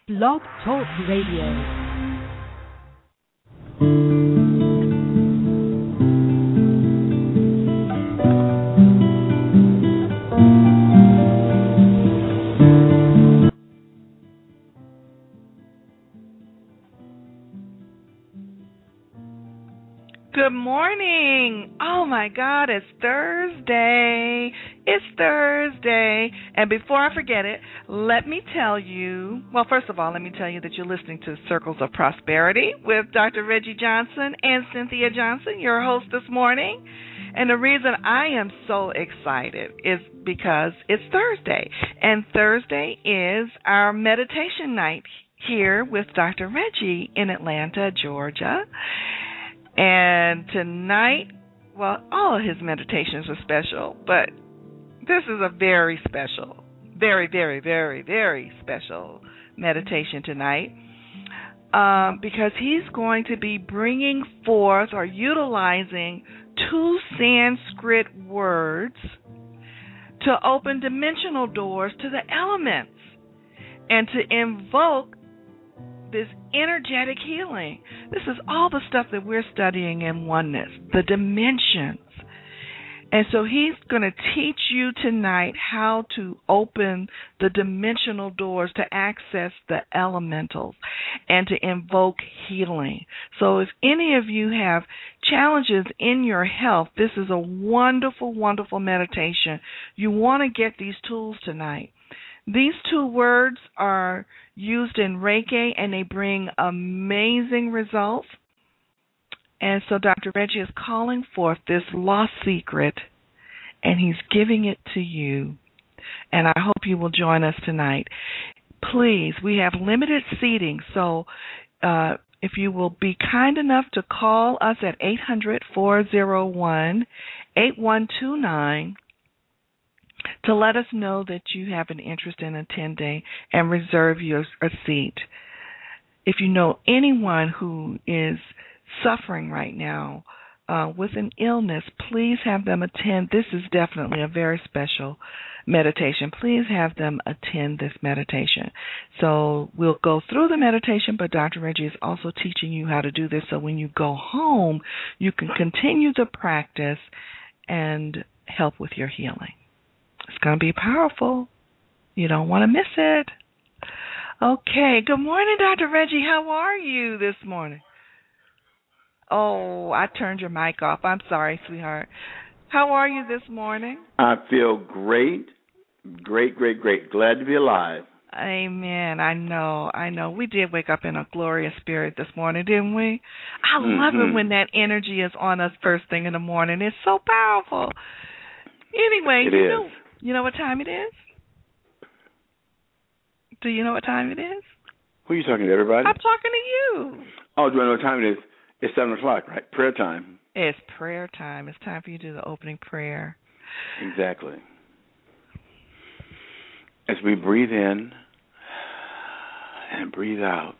Blog Talk Radio. Good morning. Oh my God, it's Thursday. It's Thursday. And before I forget it, let me tell you, well, first of all, let me tell you that you're listening to Circles of Prosperity with Dr. Reggie Johnson and Cynthia Johnson, your host this morning. And the reason I am so excited is because it's Thursday. And Thursday is our meditation night here with Dr. Reggie in Atlanta, Georgia. And tonight, well, all of his meditations are special, but this is a very special, very, very, very, very special meditation tonight because he's going to be bringing forth or utilizing 2 Sanskrit words to open dimensional doors to the elements and to invoke this energetic healing. This is all the stuff that we're studying in oneness, the dimensions. And so he's going to teach you tonight how to open the dimensional doors to access the elementals and to invoke healing. So if any of you have challenges in your health, this is a wonderful, wonderful meditation. You want to get these tools tonight. These 2 words are used in Reiki, and they bring amazing results. And so Dr. Reggie is calling forth this lost secret, and he's giving it to you. And I hope you will join us tonight. Please, we have limited seating, so if you will be kind enough to call us at 800-401-8129, to let us know that you have an interest in attending and reserve a seat. If you know anyone who is suffering right now with an illness, please have them attend. This is definitely a very special meditation. Please have them attend this meditation. So we'll go through the meditation, but Dr. Reggie is also teaching you how to do this so when you go home, you can continue the practice and help with your healing. It's going to be powerful. You don't want to miss it. Okay. Good morning, Dr. Reggie. How are you this morning? Oh, I turned your mic off. I'm sorry, sweetheart. How are you this morning? I feel great. Great. Glad to be alive. Amen. I know. We did wake up in a glorious spirit this morning, didn't we? I love it when that energy is on us first thing in the morning. It's so powerful. Anyway, you know what time it is? Do you know what time it is? Who are you talking to, everybody? I'm talking to you. Oh, do I know what time it is? It's 7 o'clock, right? Prayer time. It's prayer time. It's time for you to do the opening prayer. Exactly. As we breathe in and breathe out,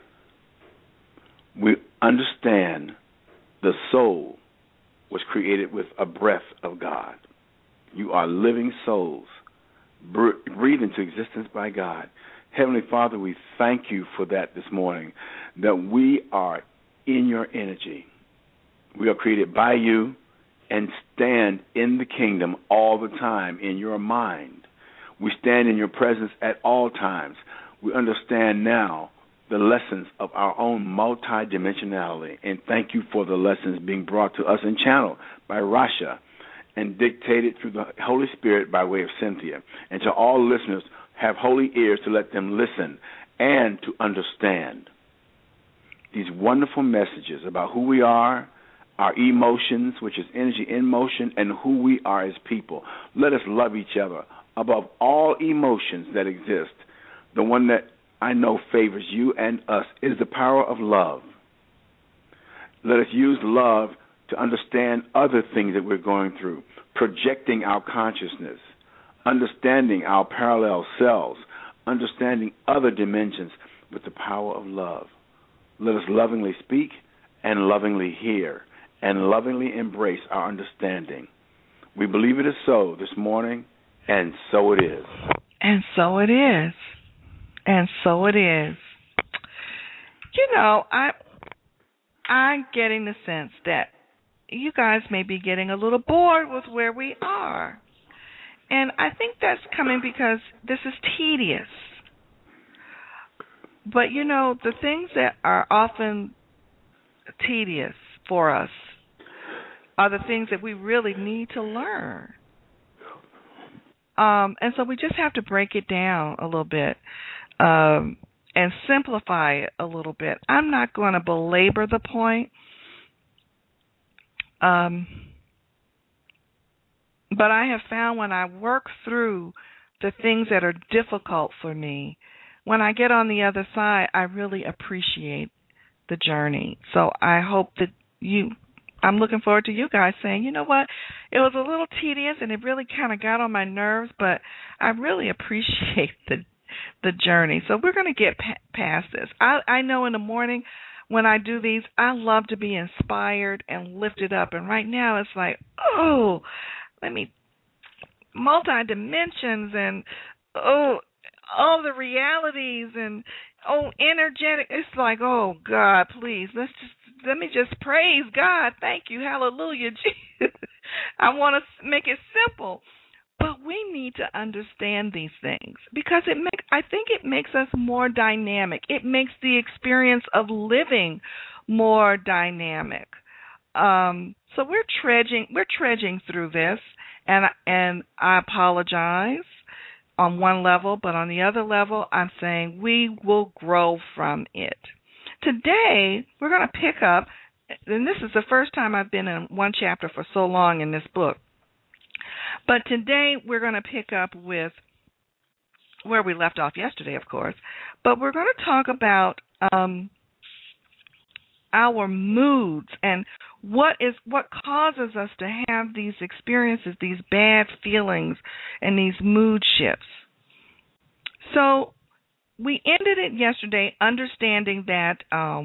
we understand the soul was created with a breath of God. You are living souls, breathed into existence by God. Heavenly Father, we thank you for that this morning, that we are in your energy. We are created by you and stand in the kingdom all the time in your mind. We stand in your presence at all times. We understand now the lessons of our own multidimensionality, and thank you for the lessons being brought to us and channeled by Rasha and dictated through the Holy Spirit by way of Cynthia. And to all listeners, have holy ears to let them listen and to understand these wonderful messages about who we are, our emotions, which is energy in motion, and who we are as people. Let us love each other above all emotions that exist. The one that I know favors you and us is the power of love. Let us use love to understand other things that we're going through, projecting our consciousness, understanding our parallel selves, understanding other dimensions with the power of love. Let us lovingly speak and lovingly hear and lovingly embrace our understanding. We believe it is so this morning, and so it is. And so it is. And so it is. You know, I'm getting the sense that you guys may be getting a little bored with where we are. And I think that's coming because this is tedious. But, you know, the things that are often tedious for us are the things that we really need to learn. And so we just have to break it down a little bit and simplify it a little bit. I'm not going to belabor the point. But I have found when I work through the things that are difficult for me, when I get on the other side, I really appreciate the journey. So I hope that I'm looking forward to you guys saying, you know what, it was a little tedious and it really kind of got on my nerves, but I really appreciate the journey. So we're going to get past this. I know in the morning when I do these, I love to be inspired and lifted up. And right now it's like, oh, let me multi-dimensions and, oh, all the realities and, oh, energetic. It's like, oh, God, please, let me just praise God. Thank you. Hallelujah. I want to make it simple. But we need to understand these things because I think it makes us more dynamic. It makes the experience of living more dynamic. So we're trudging through this, and I apologize on one level, but on the other level, I'm saying we will grow from it. Today, we're going to pick up, and this is the first time I've been in one chapter for so long in this book, but today we're going to pick up with where we left off yesterday, of course, but we're going to talk about our moods and what causes us to have these experiences, these bad feelings, and these mood shifts. So we ended it yesterday understanding that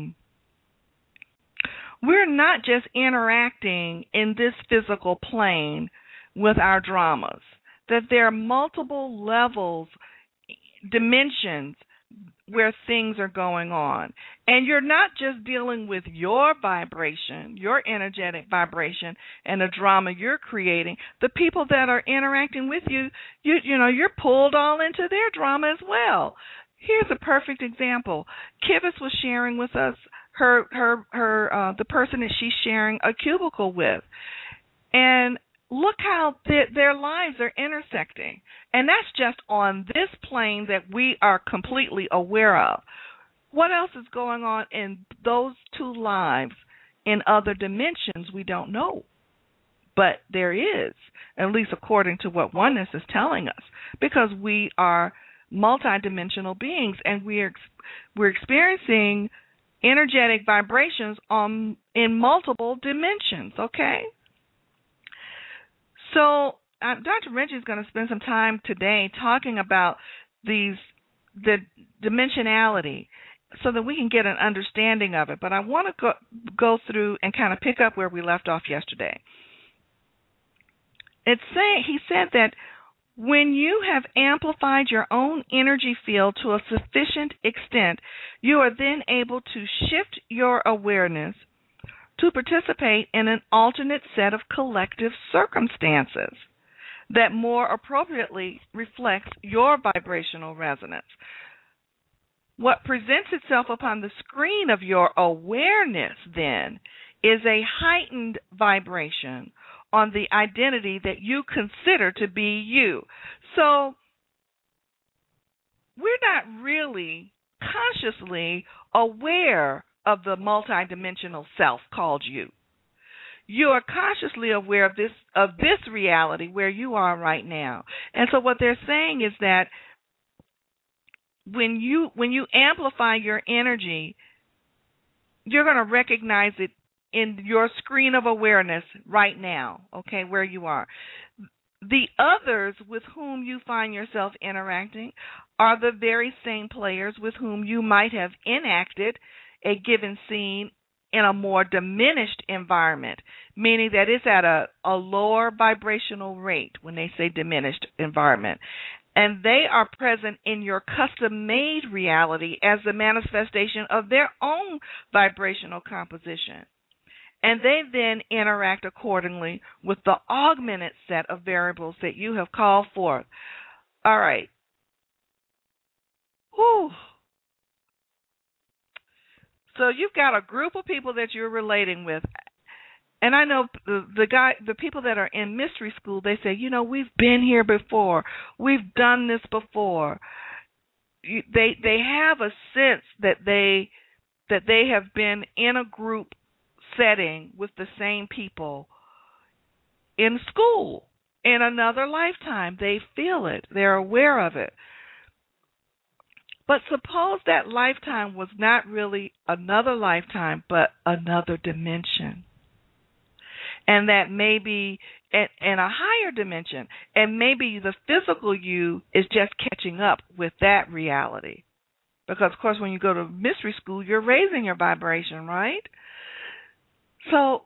we're not just interacting in this physical plane with our dramas, that there are multiple levels, dimensions where things are going on. And you're not just dealing with your vibration, your energetic vibration, and the drama you're creating. The people that are interacting with you, you're pulled all into their drama as well. Here's a perfect example. Kivas was sharing with us the person that she's sharing a cubicle with. And look how their lives are intersecting. And that's just on this plane that we are completely aware of. What else is going on in those two lives in other dimensions we don't know? But there is, at least according to what oneness is telling us, because we are multidimensional beings and we're experiencing energetic vibrations in multiple dimensions, okay? So Dr. Reggie is going to spend some time today talking about the dimensionality so that we can get an understanding of it. But I want to go through and kind of pick up where we left off yesterday. He said that when you have amplified your own energy field to a sufficient extent, you are then able to shift your awareness to participate in an alternate set of collective circumstances that more appropriately reflects your vibrational resonance. What presents itself upon the screen of your awareness, then, is a heightened vibration on the identity that you consider to be you. So we're not really consciously aware of the multidimensional self called you. You are consciously aware of this reality where you are right now. And so what they're saying is that when you amplify your energy, you're going to recognize it in your screen of awareness right now, okay, where you are. The others with whom you find yourself interacting are the very same players with whom you might have enacted a given scene in a more diminished environment, meaning that it's at a lower vibrational rate when they say diminished environment. and they are present in your custom-made reality as the manifestation of their own vibrational composition. And they then interact accordingly with the augmented set of variables that you have called forth. All right. Whew. So you've got a group of people that you're relating with. And I know the people that are in mystery school, they say, we've been here before. We've done this before. They have a sense that they have been in a group setting with the same people in school in another lifetime. They feel it. They're aware of it. But suppose that lifetime was not really another lifetime, but another dimension. And that maybe in a higher dimension, and maybe the physical you is just catching up with that reality. Because, of course, when you go to mystery school, you're raising your vibration, right? So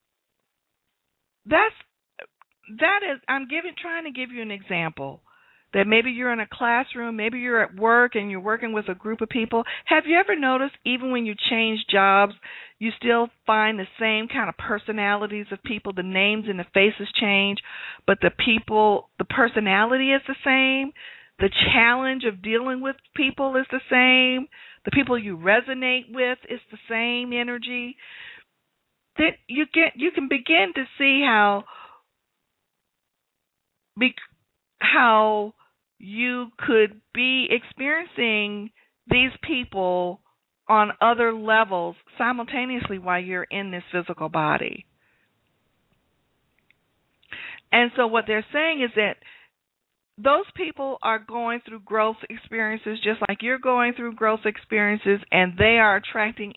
that is, trying to give you an example. That maybe you're in a classroom, maybe you're at work and you're working with a group of people. Have you ever noticed even when you change jobs, you still find the same kind of personalities of people? The names and the faces change, but the personality is the same. The challenge of dealing with people is the same. The people you resonate with is the same energy. That you can begin to see how you could be experiencing these people on other levels simultaneously while you're in this physical body. And so what they're saying is that those people are going through growth experiences just like you're going through growth experiences, and they are attracting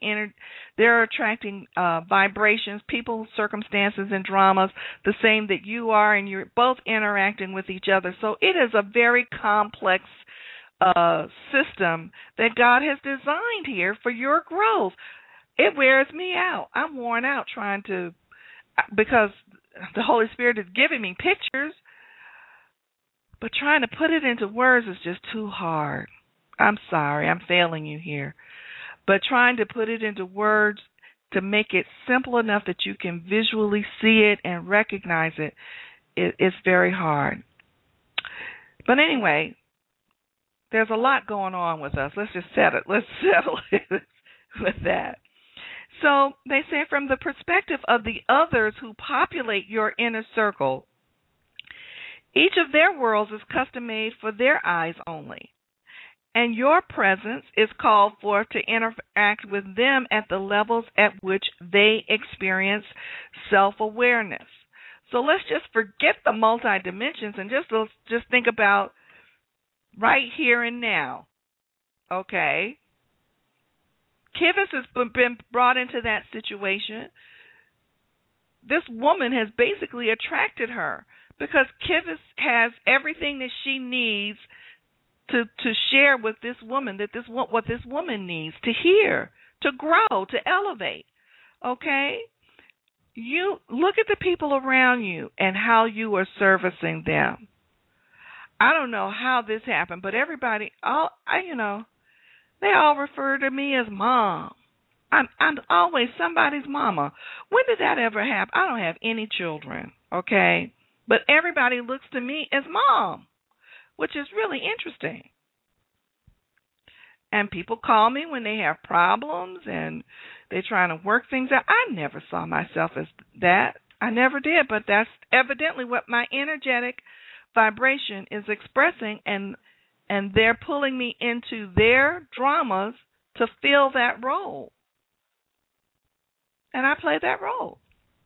vibrations, people, circumstances, and dramas the same that you are, and you're both interacting with each other. So it is a very complex system that God has designed here for your growth. It wears me out. I'm worn out because the Holy Spirit is giving me pictures, but trying to put it into words is just too hard. I'm sorry, I'm failing you here. But trying to put it into words to make it simple enough that you can visually see it and recognize it, it's very hard. But anyway, there's a lot going on with us. Let's settle it with that. So they say from the perspective of the others who populate your inner circle, each of their worlds is custom-made for their eyes only, and your presence is called for to interact with them at the levels at which they experience self-awareness. So let's just forget the multi-dimensions and just think about right here and now, okay? Kivas has been brought into that situation. This woman has basically attracted her, because Kivas has everything that she needs to share with this woman, what this woman needs to hear, to grow, to elevate. Okay? You look at the people around you and how you are servicing them. I don't know how this happened, but they all refer to me as Mom. I'm always somebody's mama. When did that ever happen? I don't have any children, okay? But everybody looks to me as Mom, which is really interesting. And people call me when they have problems and they're trying to work things out. I never saw myself as that. I never did, but that's evidently what my energetic vibration is expressing, and they're pulling me into their dramas to fill that role. And I play that role.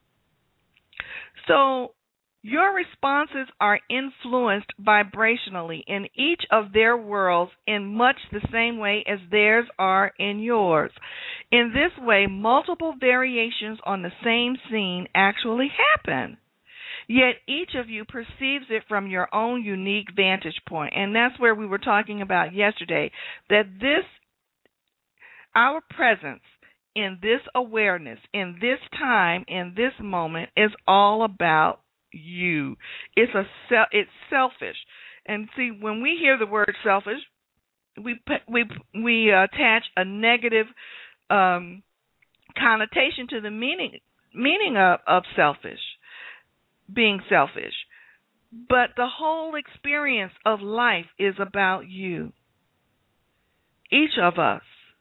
So your responses are influenced vibrationally in each of their worlds in much the same way as theirs are in yours. In this way, multiple variations on the same scene actually happen. Yet each of you perceives it from your own unique vantage point. And that's where we were talking about yesterday, that our presence in this awareness, in this time, in this moment, is all about you. It's selfish. And see, when we hear the word selfish, we attach a negative connotation to the meaning of selfish, being selfish. But the whole experience of life is about you, each of us,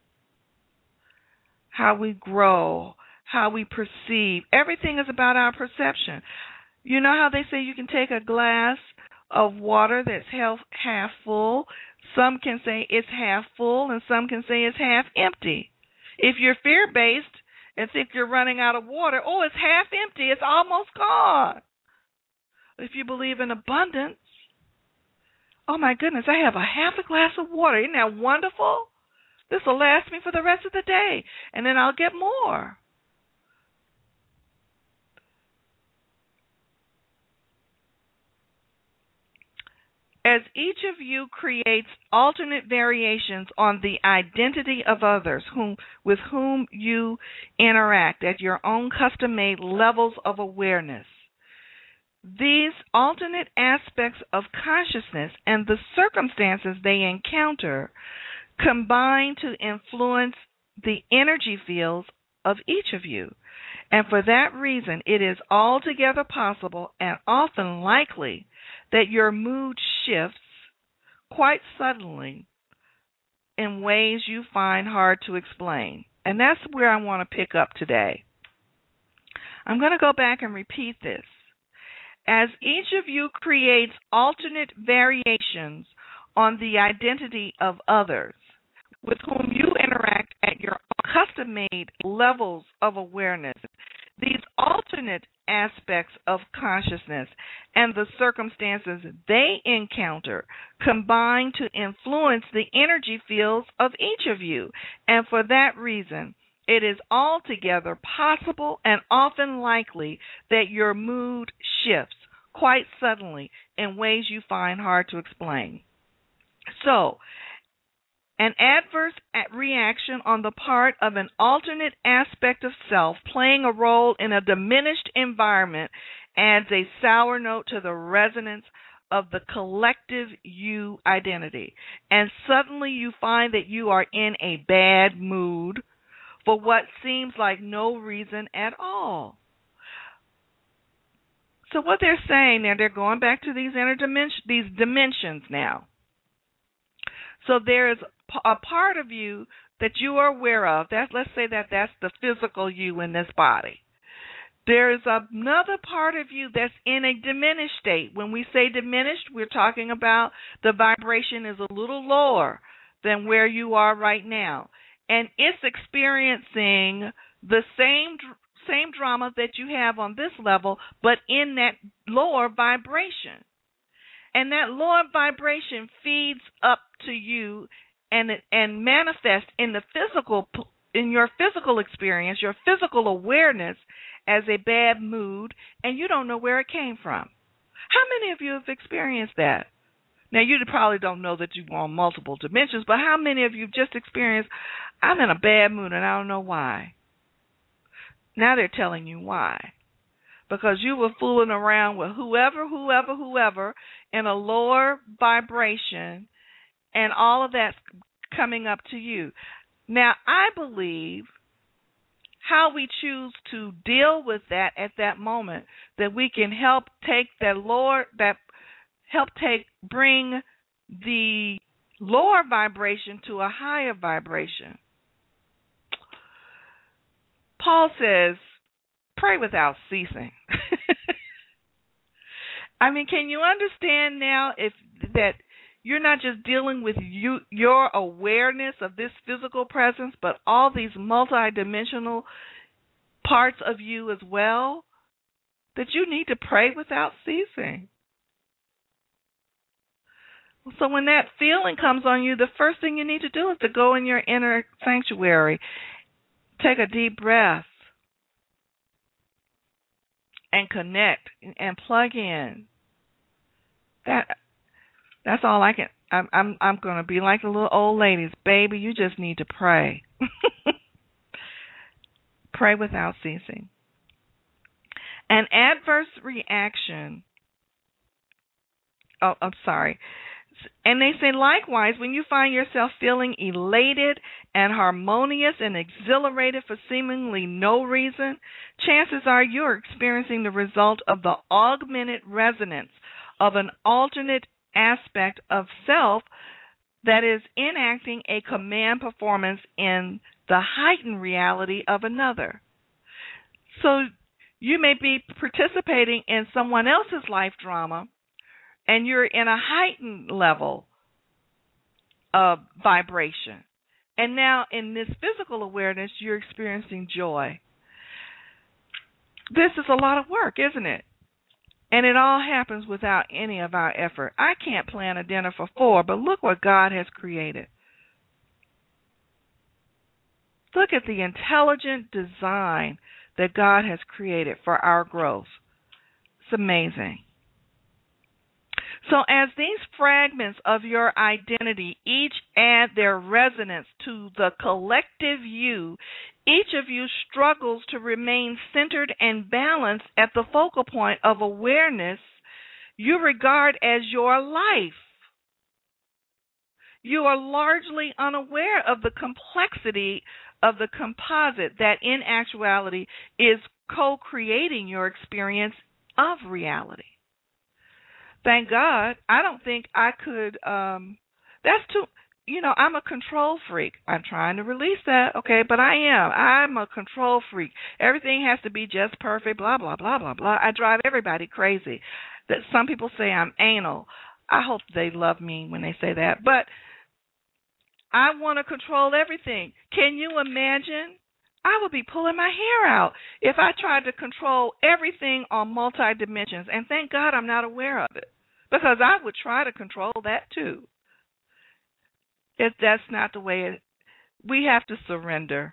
how we grow, how we perceive. Everything is about our perception. You know how they say you can take a glass of water that's half full? Some can say it's half full, and some can say it's half empty. If you're fear-based and think you're running out of water, oh, it's half empty, it's almost gone. If you believe in abundance, oh my goodness, I have a half a glass of water. Isn't that wonderful? This will last me for the rest of the day, and then I'll get more. As each of you creates alternate variations on the identity of others with whom you interact at your own custom-made levels of awareness, these alternate aspects of consciousness and the circumstances they encounter combine to influence the energy fields of each of you. And for that reason, it is altogether possible and often likely that your mood shifts quite suddenly in ways you find hard to explain. And that's where I want to pick up today. I'm going to go back and repeat this. As each of you creates alternate variations on the identity of others with whom you interact at your custom-made levels of awareness, these alternate aspects of consciousness and the circumstances they encounter combine to influence the energy fields of each of you. And for that reason, it is altogether possible and often likely that your mood shifts quite suddenly in ways you find hard to explain. So, an adverse reaction on the part of an alternate aspect of self playing a role in a diminished environment adds a sour note to the resonance of the collective you identity. And suddenly you find that you are in a bad mood for what seems like no reason at all. So what they're saying there, they're going back to these dimensions now. So there's a part of you that you are aware of. Let's say that's the physical you in this body. There's another part of you that's in a diminished state. When we say diminished, we're talking about the vibration is a little lower than where you are right now. And it's experiencing the same drama that you have on this level, but in that lower vibration. And that lower vibration feeds up to you and manifests in your physical experience, your physical awareness as a bad mood, and you don't know where it came from. How many of you have experienced that? Now, you probably don't know that you're on multiple dimensions, but how many of you have just experienced, I'm in a bad mood and I don't know why? Now they're telling you why. Because you were fooling around with whoever in a lower vibration, and all of that's coming up to you. Now, I believe how we choose to deal with that at that moment, that we can help take bring the lower vibration to a higher vibration. Paul says, pray without ceasing. I mean, can you understand now that you're not just dealing with your awareness of this physical presence, but all these multidimensional parts of you as well, that you need to pray without ceasing. So when that feeling comes on you, the first thing you need to do is to go in your inner sanctuary, take a deep breath, and connect and plug in. That's all I can. I'm going to be like the little old ladies, baby. You just need to pray. Pray without ceasing. An adverse reaction Oh, I'm sorry. And they say, likewise, when you find yourself feeling elated and harmonious and exhilarated for seemingly no reason, chances are you're experiencing the result of the augmented resonance of an alternate aspect of self that is enacting a command performance in the heightened reality of another. So you may be participating in someone else's life drama, and you're in a heightened level of vibration. And now in this physical awareness, you're experiencing joy. This is a lot of work, isn't it? And it all happens without any of our effort. I can't plan a dinner for 4, but look what God has created. Look at the intelligent design that God has created for our growth. It's amazing. So as these fragments of your identity each add their resonance to the collective you, each of you struggles to remain centered and balanced at the focal point of awareness you regard as your life. You are largely unaware of the complexity of the composite that in actuality is co-creating your experience of reality. Thank God, I don't think I could, that's too, I'm a control freak. I'm trying to release that, okay, but I'm a control freak. Everything has to be just perfect, blah, blah, blah, blah, blah. I drive everybody crazy. That some people say I'm anal. I hope they love me when they say that, but I want to control everything. Can you imagine? I would be pulling my hair out if I tried to control everything on multi-dimensions, and thank God I'm not aware of it. Because I would try to control that too. If that's not the way we have to surrender.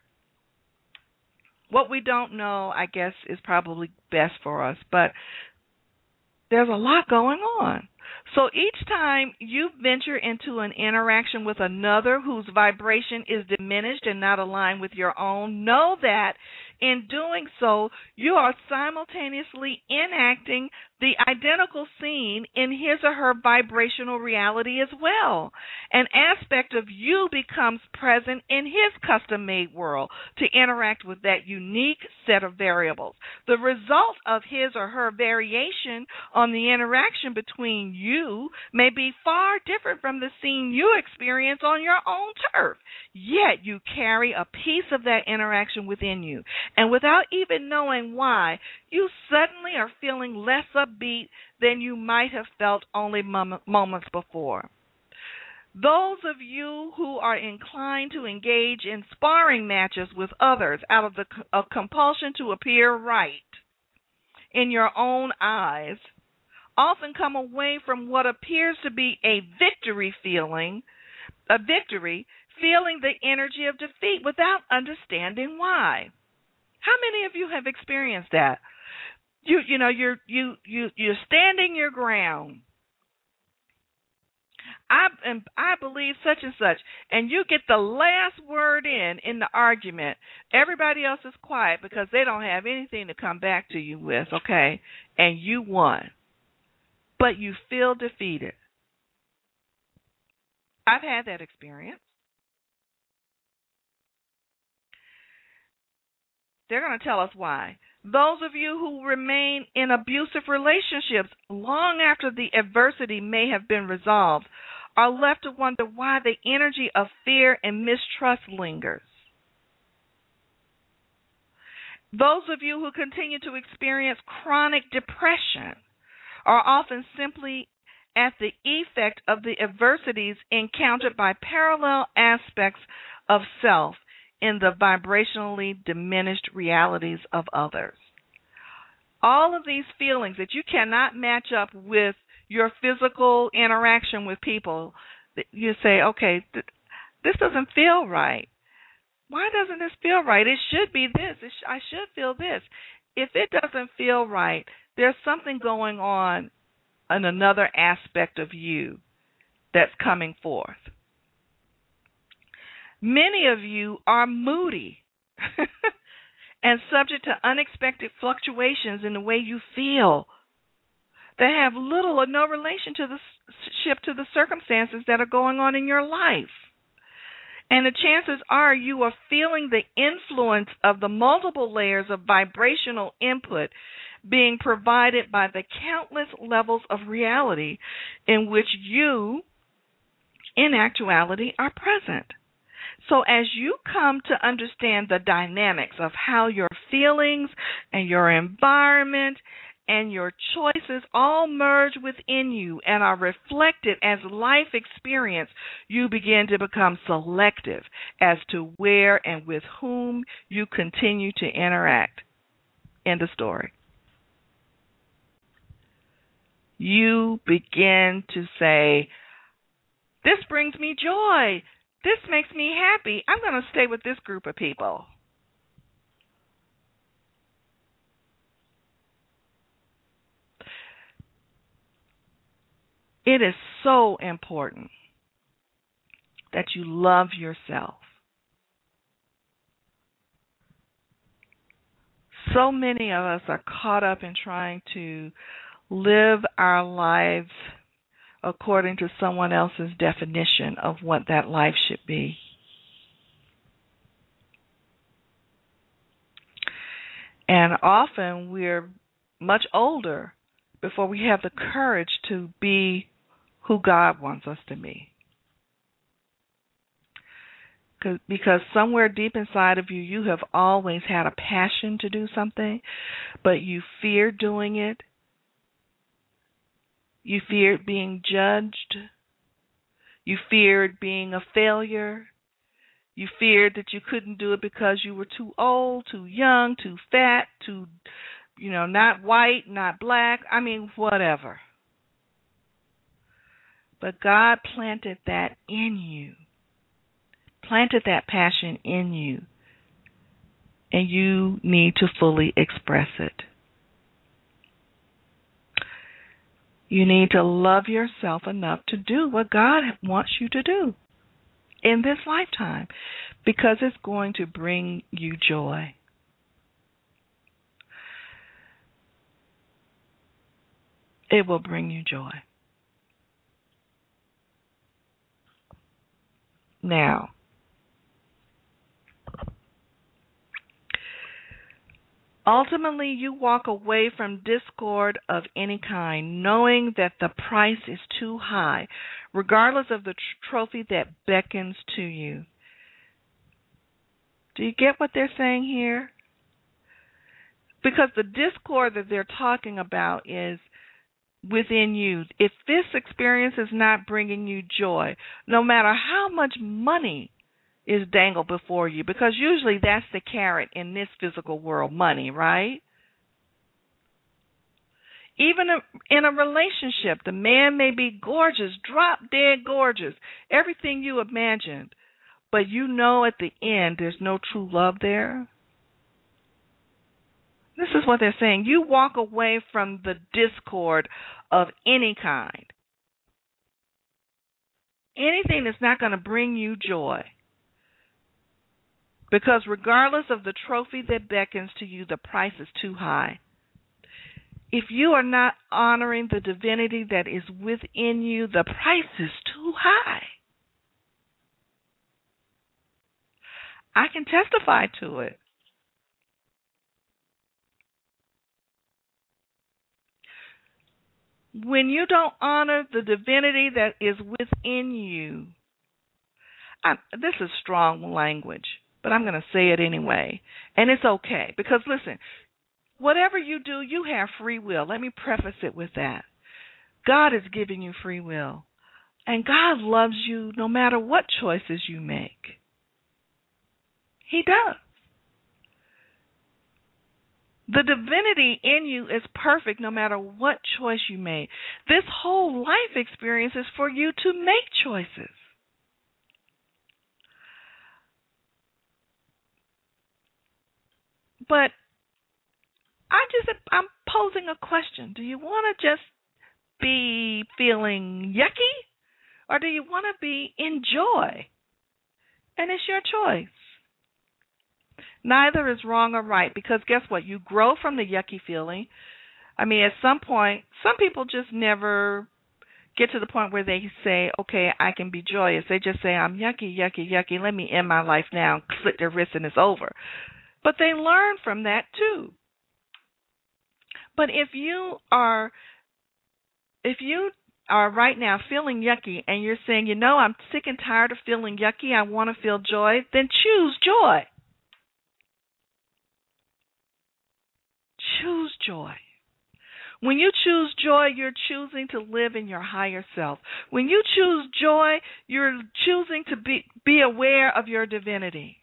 What we don't know, I guess, is probably best for us. But there's a lot going on. So each time you venture into an interaction with another whose vibration is diminished and not aligned with your own, know that in doing so, you are simultaneously enacting the identical scene in his or her vibrational reality as well. An aspect of you becomes present in his custom-made world to interact with that unique set of variables. The result of his or her variation on the interaction between you may be far different from the scene you experience on your own turf. Yet you carry a piece of that interaction within you. And without even knowing why, you suddenly are feeling less upbeat than you might have felt only moments before. Those of you who are inclined to engage in sparring matches with others out of the compulsion to appear right in your own eyes often come away from what appears to be a victory feeling the energy of defeat without understanding why. How many of you have experienced that? You're standing your ground. I believe such and such, and you get the last word in the argument. Everybody else is quiet because they don't have anything to come back to you with, okay? And you won. But you feel defeated. I've had that experience. They're going to tell us why. Those of you who remain in abusive relationships long after the adversity may have been resolved are left to wonder why the energy of fear and mistrust lingers. Those of you who continue to experience chronic depression are often simply at the effect of the adversities encountered by parallel aspects of self in the vibrationally diminished realities of others. All of these feelings that you cannot match up with your physical interaction with people, you say, okay, this doesn't feel right. Why doesn't this feel right? It should be this. I should feel this. If it doesn't feel right, there's something going on in another aspect of you that's coming forth. Many of you are moody and subject to unexpected fluctuations in the way you feel. that have little or no relationship to the circumstances that are going on in your life. And the chances are you are feeling the influence of the multiple layers of vibrational input being provided by the countless levels of reality in which you, in actuality, are present. So as you come to understand the dynamics of how your feelings and your environment and your choices all merge within you and are reflected as life experience, you begin to become selective as to where and with whom you continue to interact. End of story. You begin to say, this brings me joy. This makes me happy. I'm going to stay with this group of people. It is so important that you love yourself. So many of us are caught up in trying to live our lives according to someone else's definition of what that life should be. And often we're much older before we have the courage to be who God wants us to be. Because somewhere deep inside of you, you have always had a passion to do something, but you fear doing it. You feared being judged. You feared being a failure. You feared that you couldn't do it because you were too old, too young, too fat, too, not white, not black. I mean, whatever. But God planted that in you, planted that passion in you, and you need to fully express it. You need to love yourself enough to do what God wants you to do in this lifetime, because it's going to bring you joy. It will bring you joy. Now, ultimately, you walk away from discord of any kind, knowing that the price is too high, regardless of the trophy that beckons to you. Do you get what they're saying here? Because the discord that they're talking about is within you. If this experience is not bringing you joy, no matter how much money is dangled before you, because usually that's the carrot in this physical world, money, right? Even in a relationship, the man may be gorgeous, drop dead gorgeous, everything you imagined, but you know at the end there's no true love there. This is what they're saying. You walk away from the discord of any kind. Anything that's not going to bring you joy. Because regardless of the trophy that beckons to you, the price is too high. If you are not honoring the divinity that is within you, the price is too high. I can testify to it. When you don't honor the divinity that is within you, this is strong language, but I'm going to say it anyway. And it's okay, because listen, whatever you do, you have free will. Let me preface it with that. God is giving you free will. And God loves you no matter what choices you make. He does. The divinity in you is perfect no matter what choice you make. This whole life experience is for you to make choices. But I'm posing a question. Do you want to just be feeling yucky, or do you want to be in joy? And it's your choice. Neither is wrong or right, because guess what? You grow from the yucky feeling, I mean, at some point, some people just never get to the point where they say, okay, I can be joyous. They just say, I'm yucky, yucky, yucky. Let me end my life now. Slit their wrist and it's over. But they learn from that too. But if you are right now feeling yucky and you're saying, I'm sick and tired of feeling yucky, I want to feel joy, then choose joy. Choose joy. When you choose joy, you're choosing to live in your higher self. When you choose joy, you're choosing to be aware of your divinity.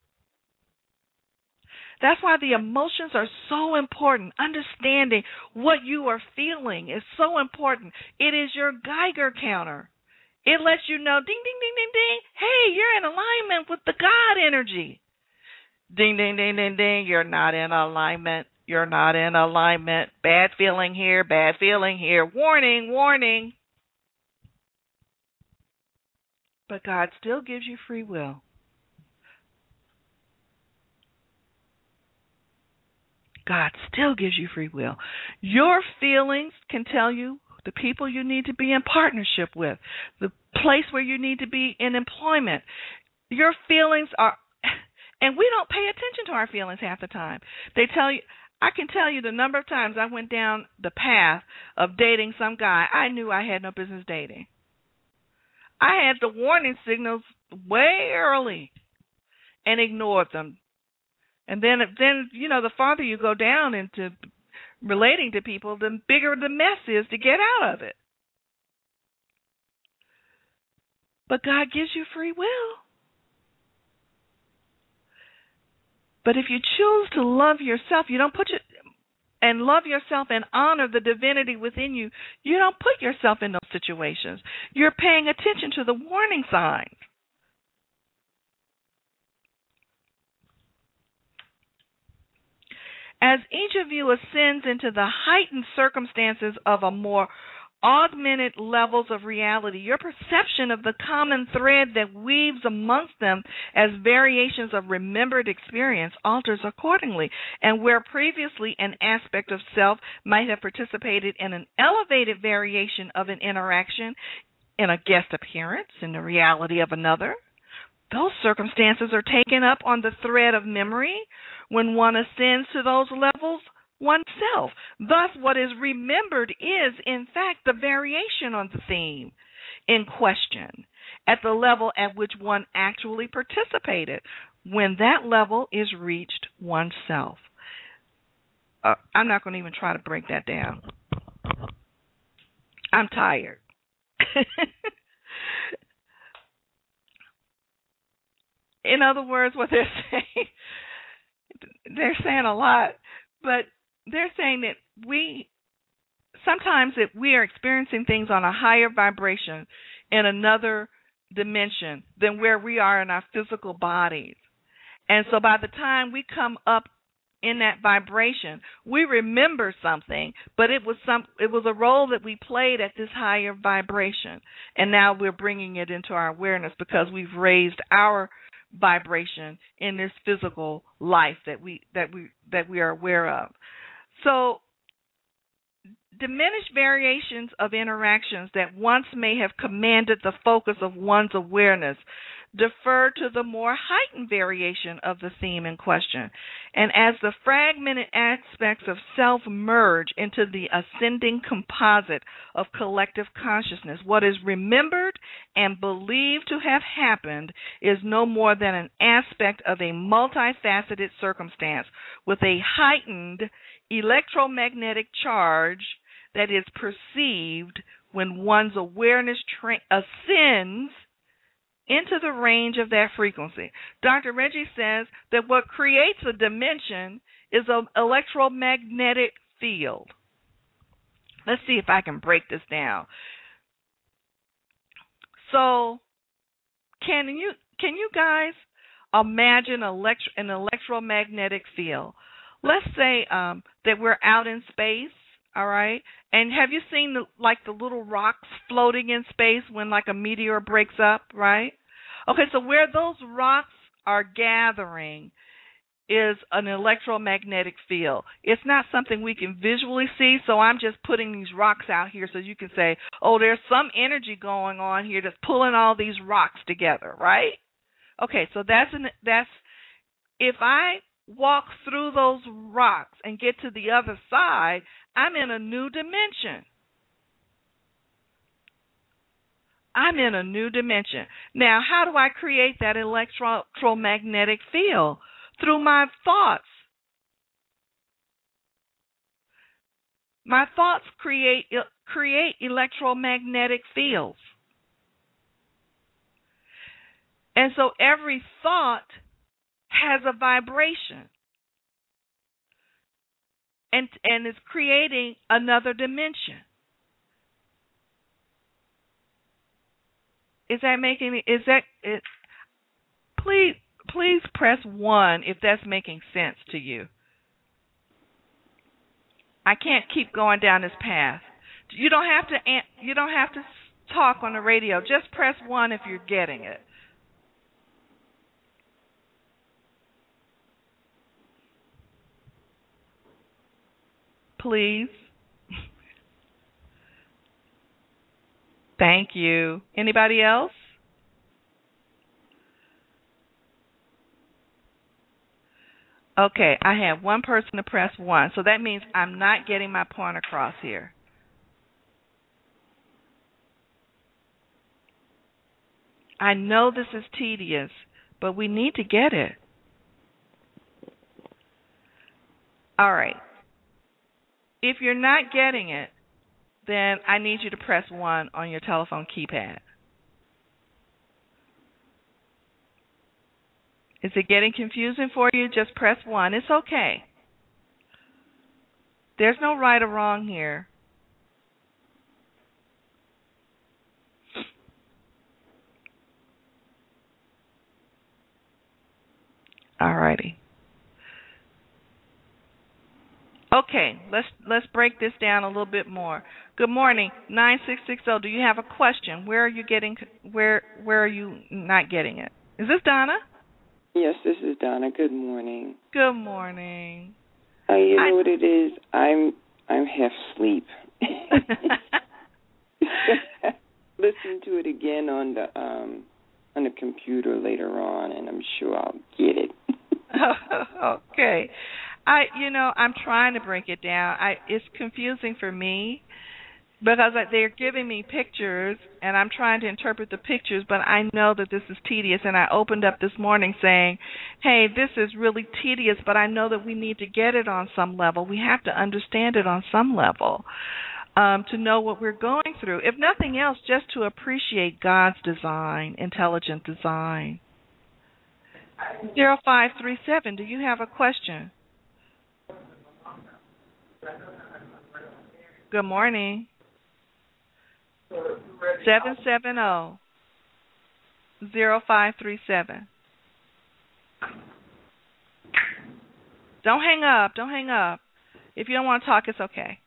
That's why the emotions are so important. Understanding what you are feeling is so important. It is your Geiger counter. It lets you know, ding, ding, ding, ding, ding, hey, you're in alignment with the God energy. Ding, ding, ding, ding, ding, you're not in alignment. You're not in alignment. Bad feeling here, bad feeling here. Warning, warning. But God still gives you free will. God still gives you free will. Your feelings can tell you the people you need to be in partnership with, the place where you need to be in employment. Your feelings are, and we don't pay attention to our feelings half the time. They tell you, I can tell you the number of times I went down the path of dating some guy I knew I had no business dating. I had the warning signals way early and ignored them. And then the farther you go down into relating to people, the bigger the mess is to get out of it. But God gives you free will. But if you choose to love yourself, you don't put and love yourself and honor the divinity within you, you don't put yourself in those situations. You're paying attention to the warning signs. As each of you ascends into the heightened circumstances of a more augmented levels of reality, your perception of the common thread that weaves amongst them as variations of remembered experience alters accordingly. And where previously an aspect of self might have participated in an elevated variation of an interaction in a guest appearance in the reality of another, those circumstances are taken up on the thread of memory when one ascends to those levels oneself. Thus, what is remembered is, in fact, the variation on the theme in question at the level at which one actually participated, when that level is reached oneself. I'm not going to even try to break that down. I'm tired. In other words, what they're saying a lot, but they're saying that we are experiencing things on a higher vibration in another dimension than where we are in our physical bodies. And so by the time we come up in that vibration, we remember something, but it was a role that we played at this higher vibration. And now we're bringing it into our awareness because we've raised our vibration in this physical life that we are aware of. So diminished variations of interactions that once may have commanded the focus of one's awareness defer to the more heightened variation of the theme in question. And as the fragmented aspects of self merge into the ascending composite of collective consciousness, what is remembered and believed to have happened is no more than an aspect of a multifaceted circumstance with a heightened electromagnetic charge that is perceived when one's awareness ascends into the range of that frequency. Dr. Reggie says that what creates a dimension is an electromagnetic field. Let's see if I can break this down. So, can you guys imagine an electromagnetic field? Let's say that we're out in space, all right? And have you seen the little rocks floating in space when like a meteor breaks up, right? Okay, so where those rocks are gathering is an electromagnetic field. It's not something we can visually see, so I'm just putting these rocks out here so you can say, oh, there's some energy going on here that's pulling all these rocks together, right? Okay, so that's if I walk through those rocks and get to the other side, I'm in a new dimension. I'm in a new dimension. Now, how do I create that electromagnetic field? Through my thoughts. My thoughts create electromagnetic fields. And so every thought has a vibration. And is creating another dimension. Is that making it? Please press 1 if that's making sense to you. I can't keep going down this path. You don't have to talk on the radio. Just press 1 if you're getting it. Please. Thank you. Anybody else? Okay, I have one person to press 1, so that means I'm not getting my point across here. I know this is tedious, but we need to get it. All right. If you're not getting it, then I need you to press 1 on your telephone keypad. Is it getting confusing for you? Just press 1. It's okay. There's no right or wrong here. All righty. Okay, let's break this down a little bit more. Good morning, 9660. Do you have a question? Where are you not getting it? Is this Donna? Yes, this is Donna. Good morning. Good morning. You know what it is? I'm half asleep. Listen to it again on the computer later on, and I'm sure I'll get it. Okay. I'm trying to break it down. It's confusing for me because they're giving me pictures, and I'm trying to interpret the pictures, but I know that this is tedious, and I opened up this morning saying, hey, this is really tedious, but I know that we need to get it on some level. We have to understand it on some level to know what we're going through. If nothing else, just to appreciate God's design, intelligent design. 0537, do you have a question? Good morning. 770-0537. Don't hang up. Don't hang up. If you don't want to talk, it's okay.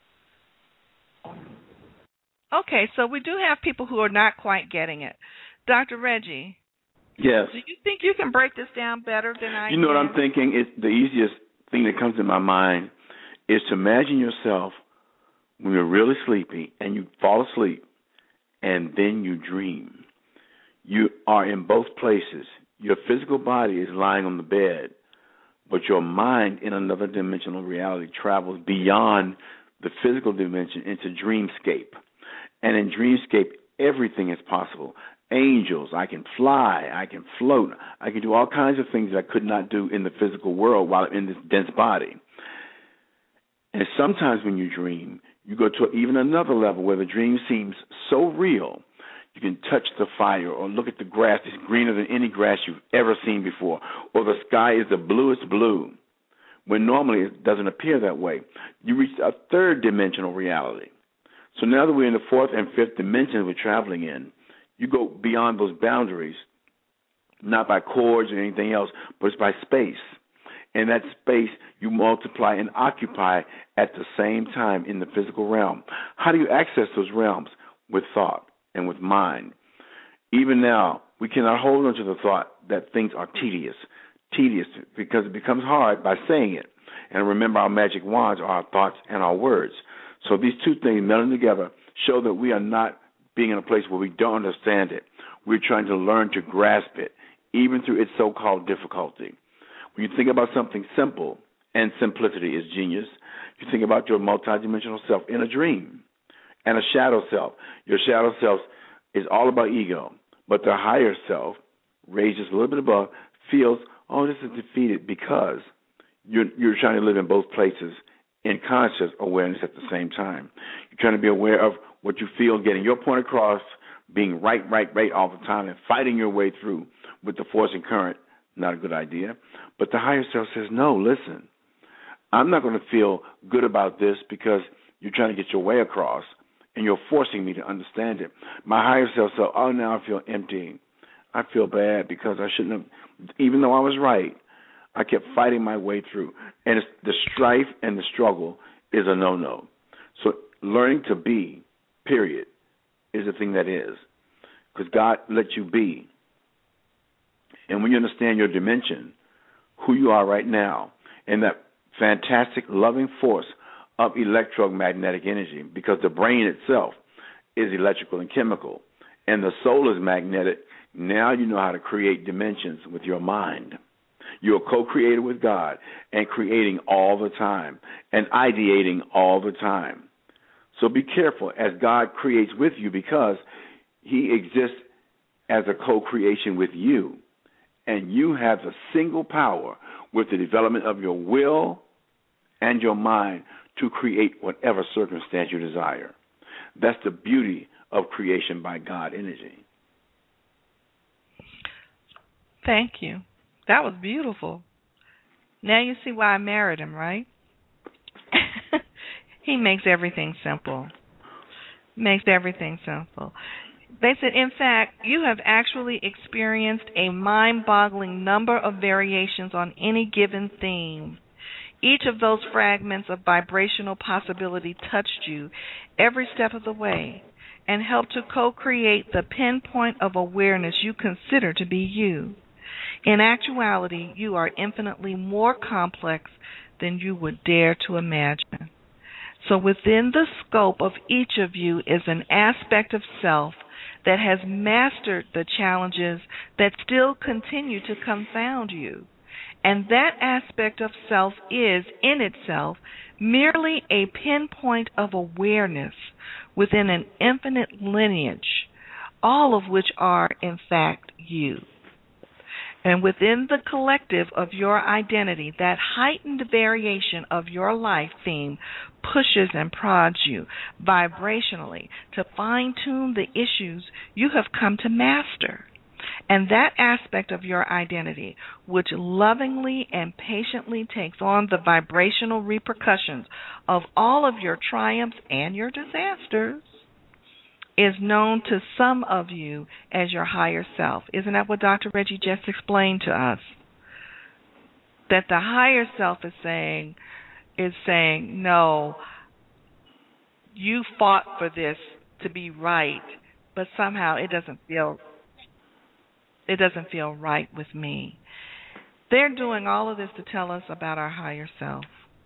Okay, so we do have people who are not quite getting it. Dr. Reggie. Yes. Do you think you can break this down better than I can? You know what I'm thinking? The easiest thing that comes to my mind is to imagine yourself when you're really sleepy and you fall asleep and then you dream. You are in both places. Your physical body is lying on the bed, but your mind in another dimensional reality travels beyond the physical dimension into dreamscape. And in dreamscape, everything is possible. Angels, I can fly, I can float, I can do all kinds of things that I could not do in the physical world while I'm in this dense body. And sometimes when you dream, you go to even another level where the dream seems so real. You can touch the fire or look at the grass. It's greener than any grass you've ever seen before. Or the sky is the bluest blue, when normally it doesn't appear that way. You reach a third dimensional reality. So now that we're in the fourth and fifth dimensions we're traveling in, you go beyond those boundaries, not by chords or anything else, but it's by space. And that space you multiply and occupy at the same time in the physical realm. How do you access those realms? With thought and with mind. Even now, we cannot hold on to the thought that things are tedious. tedious because it becomes hard by saying it. And remember, our magic wands are our thoughts and our words. So these two things melding together show that we are not being in a place where we don't understand it. We're trying to learn to grasp it, even through its so-called difficulty. When you think about something simple, and simplicity is genius, you think about your multidimensional self in a dream and a shadow self. Your shadow self is all about ego, but the higher self, raised just a little bit above, feels, oh, this is defeated because you're trying to live in both places in conscious awareness at the same time. You're trying to be aware of what you feel, getting your point across, being right all the time, and fighting your way through with the force and current. Not a good idea. But the higher self says, no, listen, I'm not going to feel good about this because you're trying to get your way across and you're forcing me to understand it. My higher self says, oh, now I feel empty. I feel bad because I shouldn't have, even though I was right, I kept fighting my way through. And it's the strife and the struggle is a no-no. So learning to be, period, is the thing that is. Because God lets you be. And when you understand your dimension, who you are right now, and that fantastic loving force of electromagnetic energy, because the brain itself is electrical and chemical, and the soul is magnetic, now you know how to create dimensions with your mind. You're a co-creator with God and creating all the time and ideating all the time. So be careful as God creates with you because he exists as a co-creation with you. And you have the single power with the development of your will and your mind to create whatever circumstance you desire. That's the beauty of creation by God energy. Thank you. That was beautiful. Now you see why I married him, right? He makes everything simple. Makes everything simple. They said, in fact, you have actually experienced a mind-boggling number of variations on any given theme. Each of those fragments of vibrational possibility touched you every step of the way and helped to co-create the pinpoint of awareness you consider to be you. In actuality, you are infinitely more complex than you would dare to imagine. So within the scope of each of you is an aspect of self that has mastered the challenges that still continue to confound you. And that aspect of self is, in itself, merely a pinpoint of awareness within an infinite lineage, all of which are, in fact, you. And within the collective of your identity, that heightened variation of your life theme pushes and prods you vibrationally to fine-tune the issues you have come to master. And that aspect of your identity, which lovingly and patiently takes on the vibrational repercussions of all of your triumphs and your disasters, is known to some of you as your higher self. Isn't that what Dr. Reggie just explained to us? That the higher self is saying, no, you fought for this to be right, but somehow it doesn't feel right with me. They're doing all of this to tell us about our higher self.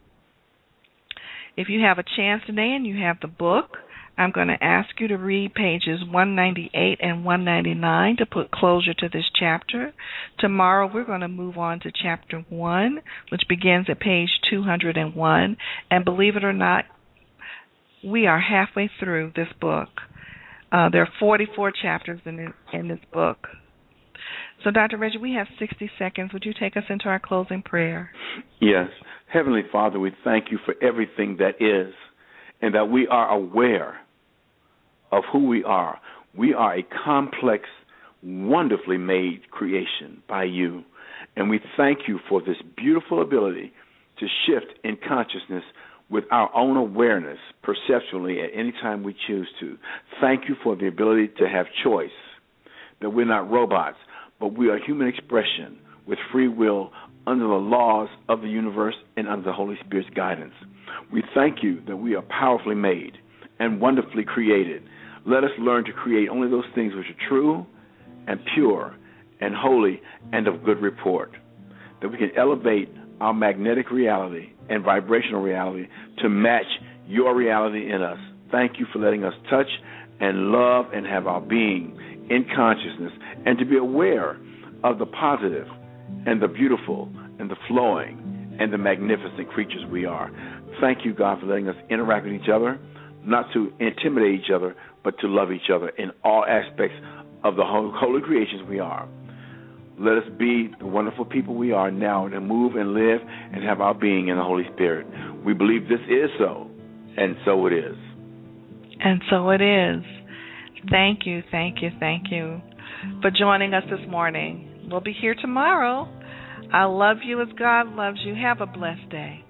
If you have a chance today and you have the book, I'm going to ask you to read pages 198 and 199 to put closure to this chapter. Tomorrow we're going to move on to chapter 1, which begins at page 201. And believe it or not, we are halfway through this book. There are 44 chapters in this book. So, Dr. Reggie, we have 60 seconds. Would you take us into our closing prayer? Yes. Heavenly Father, we thank you for everything that is and that we are aware of who we are. We are a complex, wonderfully made creation by you. And we thank you for this beautiful ability to shift in consciousness with our own awareness perceptually at any time we choose to. Thank you for the ability to have choice, that we're not robots, but we are human expression with free will under the laws of the universe and under the Holy Spirit's guidance. We thank you that we are powerfully made and wonderfully created. Let us learn to create only those things which are true and pure and holy and of good report. that we can elevate our magnetic reality and vibrational reality to match your reality in us. Thank you for letting us touch and love and have our being in consciousness, and to be aware of the positive and the beautiful and the flowing and the magnificent creatures we are. Thank you, God, for letting us interact with each other, not to intimidate each other, but to love each other in all aspects of the holy creations we are. Let us be the wonderful people we are now, to move and live and have our being in the Holy Spirit. We believe this is so, and so it is. And so it is. Thank you, thank you, thank you for joining us this morning. We'll be here tomorrow. I love you as God loves you. Have a blessed day.